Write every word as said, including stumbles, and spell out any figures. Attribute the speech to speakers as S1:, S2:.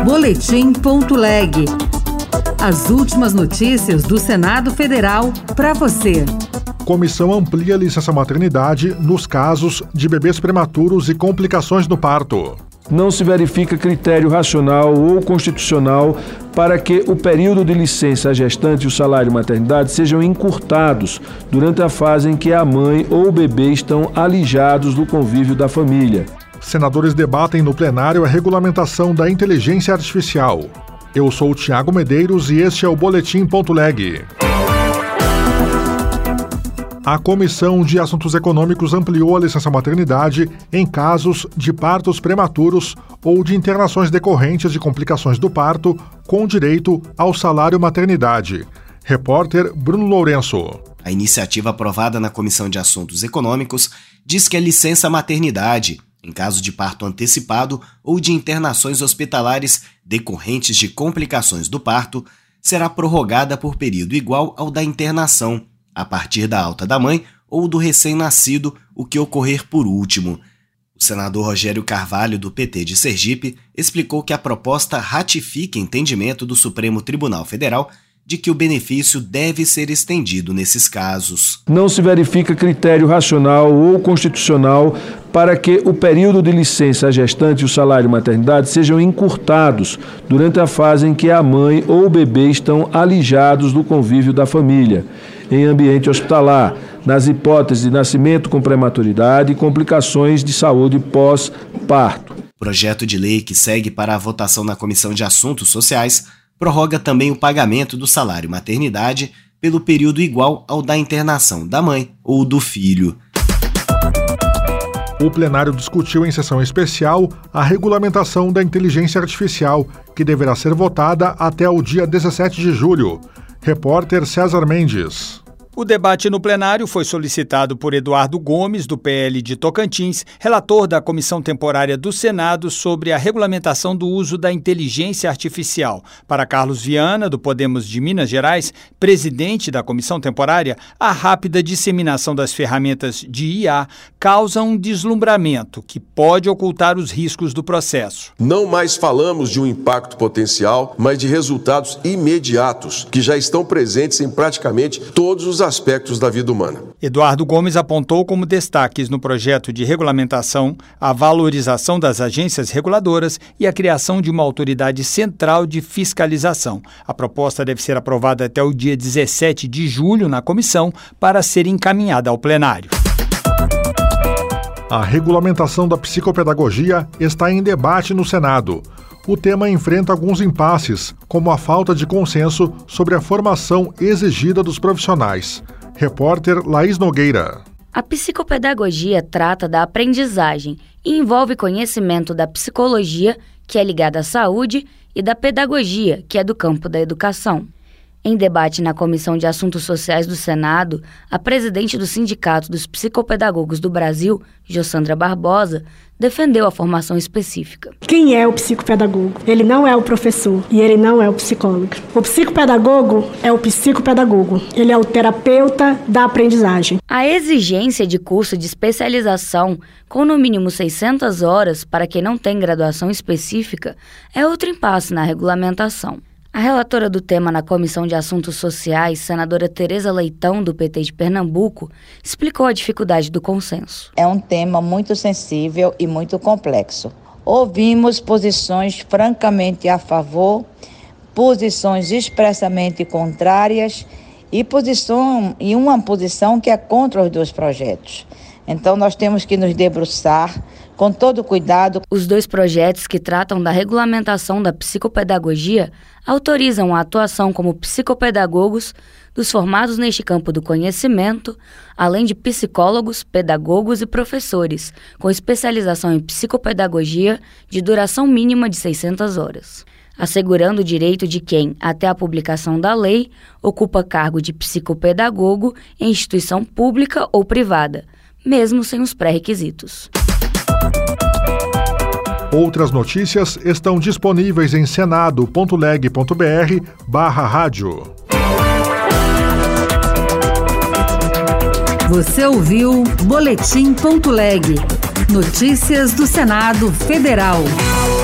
S1: Boletim ponto leg. As últimas notícias do Senado Federal para você.
S2: Comissão amplia a licença maternidade nos casos de bebês prematuros e complicações no parto.
S3: Não se verifica critério racional ou constitucional para que o período de licença à gestante e o salário maternidade sejam encurtados durante a fase em que a mãe ou o bebê estão alijados do convívio da família.
S2: Senadores debatem no plenário a regulamentação da inteligência artificial. Eu sou o Tiago Medeiros e este é o Boletim ponto leg. A Comissão de Assuntos Econômicos ampliou a licença maternidade em casos de partos prematuros ou de internações decorrentes de complicações do parto com direito ao salário maternidade. Repórter Bruno Lourenço.
S4: A iniciativa aprovada na Comissão de Assuntos Econômicos diz que a licença maternidade, em caso de parto antecipado ou de internações hospitalares decorrentes de complicações do parto, será prorrogada por período igual ao da internação, a partir da alta da mãe ou do recém-nascido, o que ocorrer por último. O senador Rogério Carvalho, do P T de Sergipe, explicou que a proposta ratifica entendimento do Supremo Tribunal Federal de que o benefício deve ser estendido nesses casos.
S3: Não se verifica critério racional ou constitucional para que o período de licença à gestante e o salário maternidade sejam encurtados durante a fase em que a mãe ou o bebê estão alijados do convívio da família, em ambiente hospitalar, nas hipóteses de nascimento com prematuridade e complicações de saúde pós-parto.
S4: O projeto de lei que segue para a votação na Comissão de Assuntos Sociais prorroga também o pagamento do salário maternidade pelo período igual ao da internação da mãe ou do filho.
S2: O plenário discutiu em sessão especial a regulamentação da inteligência artificial, que deverá ser votada até o dia dezessete de julho. Repórter César Mendes.
S5: O debate no plenário foi solicitado por Eduardo Gomes, do P L de Tocantins, relator da Comissão Temporária do Senado sobre a regulamentação do uso da inteligência artificial. Para Carlos Viana, do Podemos de Minas Gerais, presidente da Comissão Temporária, a rápida disseminação das ferramentas de I A causa um deslumbramento que pode ocultar os riscos do processo.
S6: Não mais falamos de um impacto potencial, mas de resultados imediatos, que já estão presentes em praticamente todos os aspectos da vida humana.
S5: Eduardo Gomes apontou como destaques no projeto de regulamentação a valorização das agências reguladoras e a criação de uma autoridade central de fiscalização. A proposta deve ser aprovada até o dia dezessete de julho na comissão para ser encaminhada ao plenário.
S2: A regulamentação da psicopedagogia está em debate no Senado. O tema enfrenta alguns impasses, como a falta de consenso sobre a formação exigida dos profissionais. Repórter Laís Nogueira.
S7: A psicopedagogia trata da aprendizagem e envolve conhecimento da psicologia, que é ligada à saúde, e da pedagogia, que é do campo da educação. Em debate na Comissão de Assuntos Sociais do Senado, a presidente do Sindicato dos Psicopedagogos do Brasil, Jossandra Barbosa, defendeu a formação específica.
S8: Quem é o psicopedagogo? Ele não é o professor e ele não é o psicólogo. O psicopedagogo é o psicopedagogo. Ele é o terapeuta da aprendizagem.
S7: A exigência de curso de especialização com no mínimo seiscentas horas para quem não tem graduação específica é outro impasse na regulamentação. A relatora do tema na Comissão de Assuntos Sociais, senadora Tereza Leitão, do P T de Pernambuco, explicou a dificuldade do consenso.
S9: É um tema muito sensível e muito complexo. Ouvimos posições francamente a favor, posições expressamente contrárias e, posição, e uma posição que é contra os dois projetos. Então, nós temos que nos debruçar com todo cuidado.
S7: Os dois projetos que tratam da regulamentação da psicopedagogia autorizam a atuação como psicopedagogos dos formados neste campo do conhecimento, além de psicólogos, pedagogos e professores, com especialização em psicopedagogia de duração mínima de seiscentas horas, assegurando o direito de quem, até a publicação da lei, ocupa cargo de psicopedagogo em instituição pública ou privada, mesmo sem os pré-requisitos.
S2: Outras notícias estão disponíveis em senado ponto leg ponto br barra rádio.
S1: Você ouviu Boletim ponto leg. Notícias do Senado Federal.